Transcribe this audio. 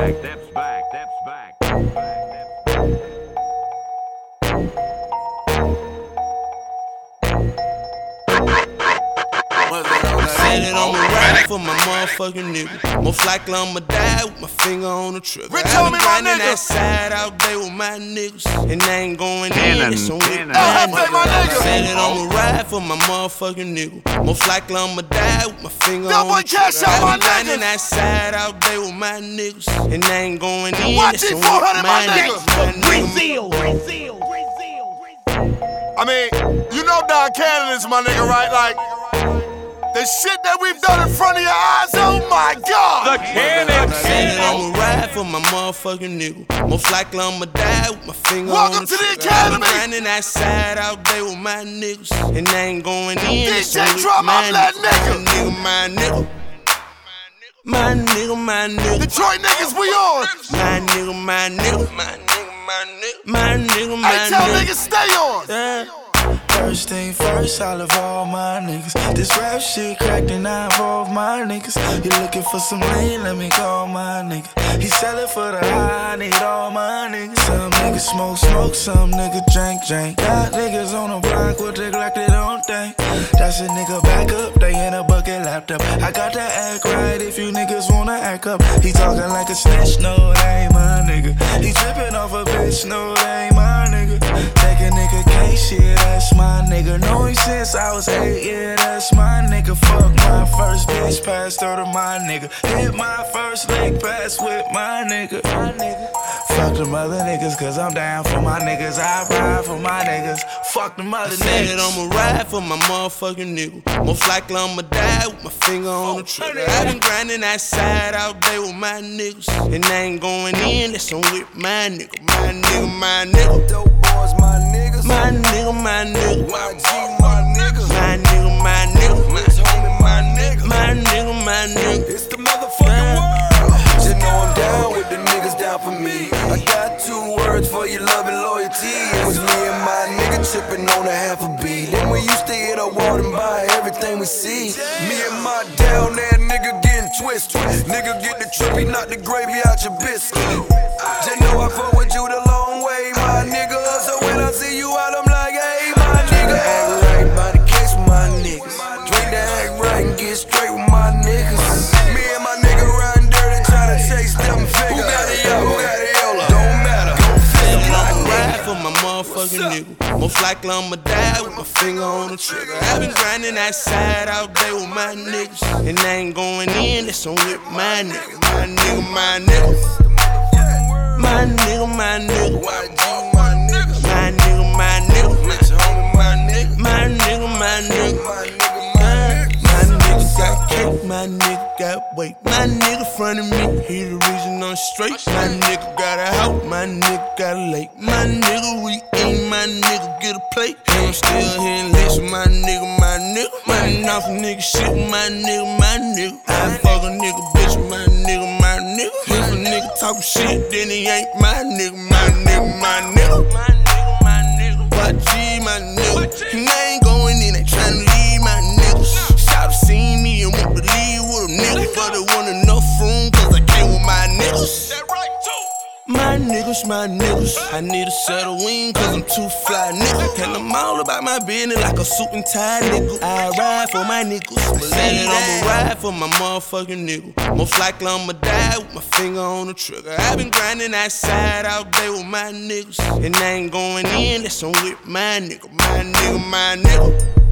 Said it on the ride for my motherfucking nigga. Most likely I'ma die with my finger on the trigger. Rich I homie, been my grinding nigga. that side all day with my niggas, and I ain't going in. It's on with my Hefe, my nigga. Said it on the ride for my motherfucking nigga. Most likely I'ma die with my finger Yo, on boy, the trigger. cash out, I my been grinding niggas. that side all day with my niggas, and I ain't going in. Watch It's it, on 400, with my my nigga. niggas. I mean, you know Don Cannon is my nigga, right? Like, the shit that we've done in front of your eyes, oh my God! Said it I'ma ride for my motherfucking nigga. Most likely I'ma die with my finger Welcome on the to the trigger. academy. I been grinding that side all day with my niggas, and I ain't going in. It's DJ on with Drum, my I'm that nigga. My nigga, my nigga. My nigga. Detroit niggas, we on! My nigga, my nigga. My nigga, my Hey, tell nigga. niggas stay on! Yeah. First thing first, I love all my niggas. This rap shit cracked and I involve my niggas. You looking for some lean, let me call my nigga. He sellin' for the high, I need all my niggas. Some niggas smoke, some niggas drink. Got niggas on the block with the Glock they don't think. That's a nigga back up, they in a bucket laptop. I got to act right if you niggas wanna act up. He talking like a snitch, no, that ain't my nigga. He trippin' off a bitch, no, that ain't my nigga. Take a nigga case, yeah, that's my nigga. Know him since I was 8, yeah, that's my nigga. Fuck my first bitch, passed her to my nigga. Hit my first lick, pass with my nigga. Fuck them other niggas, cause I'm down for my niggas. I ride for my niggas. Fuck them other Said niggas. I'ma ride for my motherfucking nigga. Most likely I'ma die with my finger on the trigger. I been grinding that side all day with my niggas, and I ain't going in. That's on with my nigga. My nigga, my nigga. Dope boys, my niggas. My nigga, my nigga. YG, my niggas. My nigga, my nigga. Rich homie, my niggas. My nigga, my nigga. It's the motherfucking world. Just know I'm down with the niggas down for me. I got 2 words for your love and loyalty. It was me and my nigga tripping on a half a beat. Then we used to hit a wall and buy everything we see. Me and my down there nigga getting twisted. Nigga get the trippy, knock the gravy out your biscuit. Just know I fuck with you the long way, my nigga. So when I see you out, I'm like, hey, my nigga. Act right by the case with my niggas. Drink the act right and get straight with my niggas. Me and my nigga riding dirty, trying to chase them figures. Who got the yo? Who got the yola? Don't matter. Said I'ma ride for my motherfucking nigga. Most likely I'ma die with my finger on the trigger. I been grinding that side all day with my niggas, and I ain't going in. That's on with my nigga. My nigga, my nigga. My nigga, my nigga. YG, my niggas. My nigga, my nigga. Rich homie, my nigga. My nigga, my nigga. My nigga, my nigga. My nigga got cake, my nigga got weight. My nigga front of me, he the reason I'm straight. My nigga got a house, my nigga got a lake. My nigga, we eat, my nigga get a plate. And I'm still hitting licks, my nigga, my nigga. Running off a nigga shit, my nigga, my nigga. I fuck a nigga, bitch, my nigga, my nigga. If a nigga talk shit, then he ain't my nigga, my nigga, my nigga. My nigga, my nigga. YG, my nigga. And I ain't going in, they tryna leave my niggas. Shout seen me and won't believe with a nigga, but they want enough room, cause I came with my niggas. My niggas, I need a set of wings, cause I'm too fly, nigga. And I'm all about my business like a suit and tie, nigga. I ride for my niggas. Said I'ma ride for my motherfucking nigga. Most likely I'ma die with my finger on the trigger. I been grinding that side all day with my niggas, and I ain't going in. That's on with my nigga, my nigga, my nigga.